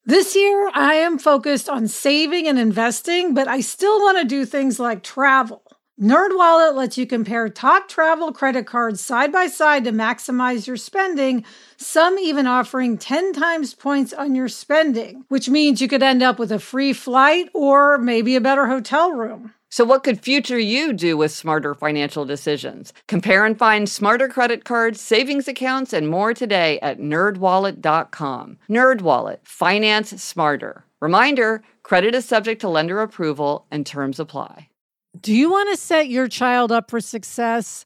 This year, I am focused on saving and investing, but I still want to do things like travel. NerdWallet lets you compare top travel credit cards side by side to maximize your spending, some even offering 10 times points on your spending, which means you could end up with a free flight or maybe a better hotel room. So what could future you do with smarter financial decisions? Compare and find smarter credit cards, savings accounts, and more today at nerdwallet.com. NerdWallet. Finance smarter. Reminder, credit is subject to lender approval and terms apply. Do you want to set your child up for success?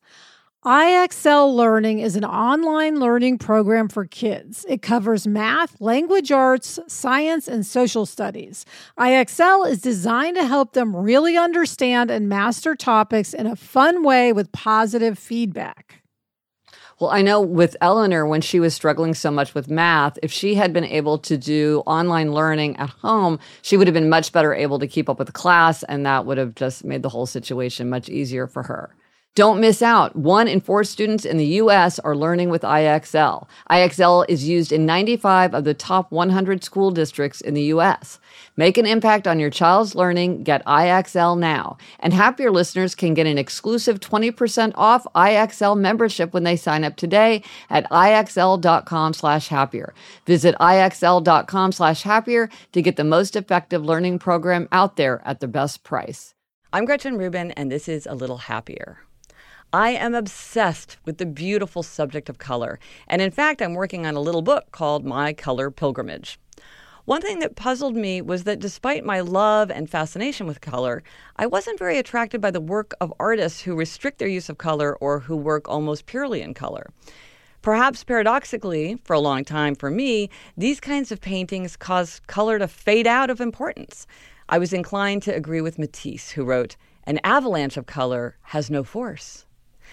IXL Learning is an online learning program for kids. It covers math, language arts, science, and social studies. IXL is designed to help them really understand and master topics in a fun way with positive feedback. Well, I know with Eleanor, when she was struggling so much with math, if she had been able to do online learning at home, she would have been much better able to keep up with the class, and that would have just made the whole situation much easier for her. Don't miss out. 1 in 4 students in the U.S. are learning with IXL. IXL is used in 95 of the top 100 school districts in the U.S. Make an impact on your child's learning. Get IXL now. And Happier listeners can get an exclusive 20% off IXL membership when they sign up today at IXL.com/happier. Visit IXL.com/happier to get the most effective learning program out there at the best price. I'm Gretchen Rubin, and this is A Little Happier. I am obsessed with the beautiful subject of color, and in fact, I'm working on a little book called My Color Pilgrimage. One thing that puzzled me was that despite my love and fascination with color, I wasn't very attracted by the work of artists who restrict their use of color or who work almost purely in color. Perhaps paradoxically, for a long time for me, these kinds of paintings cause color to fade out of importance. I was inclined to agree with Matisse, who wrote, "An avalanche of color has no force."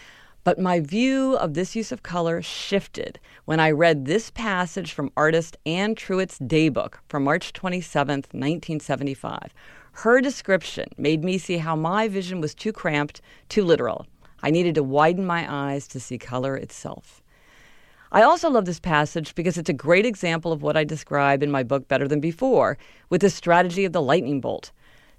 But my view of this use of color shifted when I read this passage from artist Anne Truitt's daybook from March 27th, 1975. Her description made me see how my vision was too cramped, too literal. I needed to widen my eyes to see color itself. I also love this passage because it's a great example of what I describe in my book Better Than Before, with the strategy of the lightning bolt.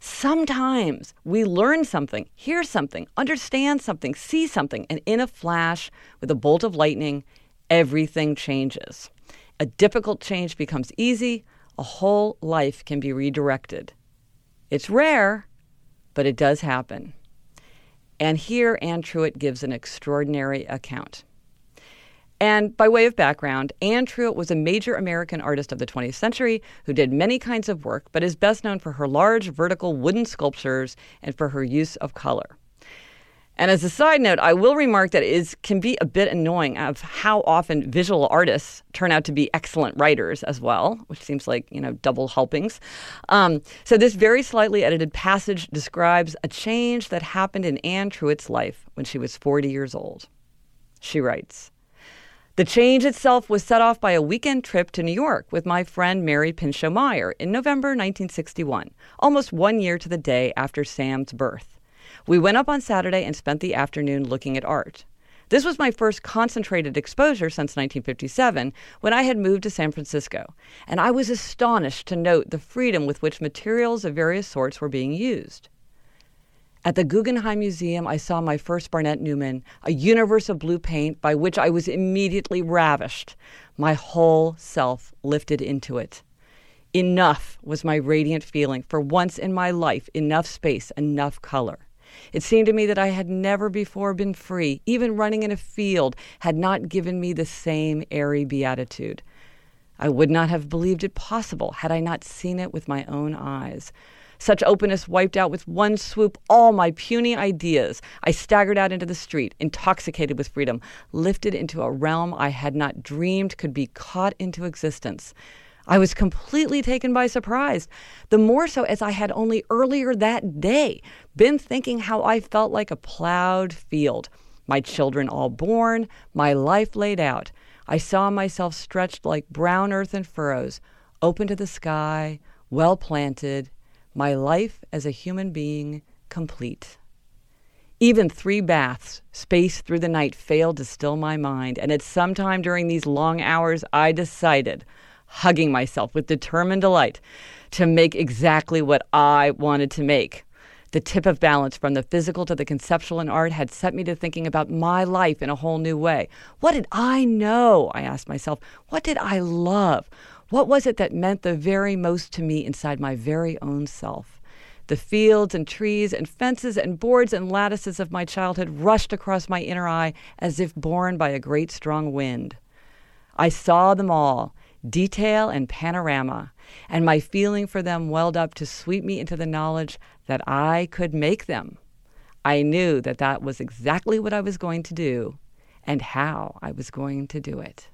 Sometimes we learn something, hear something, understand something, see something, and in a flash, with a bolt of lightning, everything changes. A difficult change becomes easy. A whole life can be redirected. It's rare, but it does happen. And here Anne Truitt gives an extraordinary account. And by way of background, Anne Truitt was a major American artist of the 20th century who did many kinds of work, but is best known for her large vertical wooden sculptures and for her use of color. And as a side note, I will remark that it can be a bit annoying of how often visual artists turn out to be excellent writers as well, which seems like, double helpings. So this very slightly edited passage describes a change that happened in Anne Truitt's life when she was 40 years old. She writes, "The change itself was set off by a weekend trip to New York with my friend Mary Pinchot Meyer in November 1961, almost 1 year to the day after Sam's birth. We went up on Saturday and spent the afternoon looking at art. This was my first concentrated exposure since 1957, when I had moved to San Francisco, and I was astonished to note the freedom with which materials of various sorts were being used. At the Guggenheim Museum, I saw my first Barnett Newman, a universe of blue paint by which I was immediately ravished. My whole self lifted into it. Enough was my radiant feeling. For once in my life, enough space, enough color. It seemed to me that I had never before been free. Even running in a field had not given me the same airy beatitude. I would not have believed it possible had I not seen it with my own eyes. Such openness wiped out with one swoop all my puny ideas. I staggered out into the street, intoxicated with freedom, lifted into a realm I had not dreamed could be caught into existence. I was completely taken by surprise, the more so as I had only earlier that day been thinking how I felt like a plowed field. My children all born, my life laid out. I saw myself stretched like brown earth in furrows, open to the sky, well planted, my life as a human being complete. Even 3 baths, spaced through the night, failed to still my mind, and at some time during these long hours, I decided, hugging myself with determined delight to make exactly what I wanted to make. The tip of balance from the physical to the conceptual in art had set me to thinking about my life in a whole new way. What did I know? I asked myself. What did I love? What was it that meant the very most to me inside my very own self? The fields and trees and fences and boards and lattices of my childhood rushed across my inner eye as if borne by a great strong wind. I saw them all, detail and panorama, and my feeling for them welled up to sweep me into the knowledge that I could make them. I knew that that was exactly what I was going to do and how I was going to do it.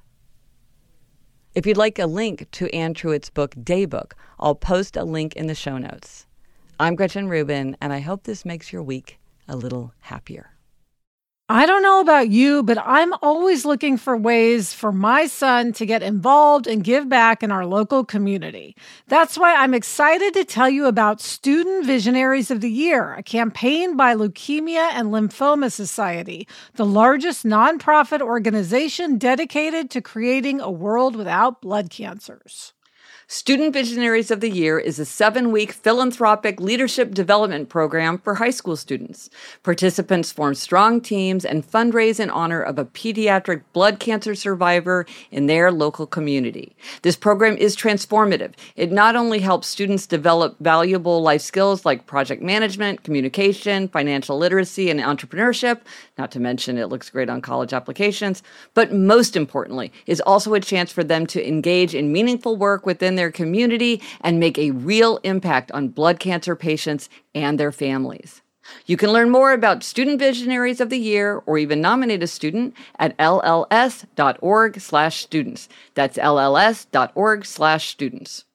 If you'd like a link to Anne Truitt's book, Daybook, I'll post a link in the show notes. I'm Gretchen Rubin, and I hope this makes your week a little happier. I don't know about you, but I'm always looking for ways for my son to get involved and give back in our local community. That's why I'm excited to tell you about Student Visionaries of the Year, a campaign by Leukemia and Lymphoma Society, the largest nonprofit organization dedicated to creating a world without blood cancers. Student Visionaries of the Year is a 7-week philanthropic leadership development program for high school students. Participants form strong teams and fundraise in honor of a pediatric blood cancer survivor in their local community. This program is transformative. It not only helps students develop valuable life skills like project management, communication, financial literacy, and entrepreneurship, not to mention it looks great on college applications, but most importantly, is also a chance for them to engage in meaningful work within their community and make a real impact on blood cancer patients and their families. You can learn more about Student Visionaries of the Year or even nominate a student at lls.org/students. That's lls.org/students.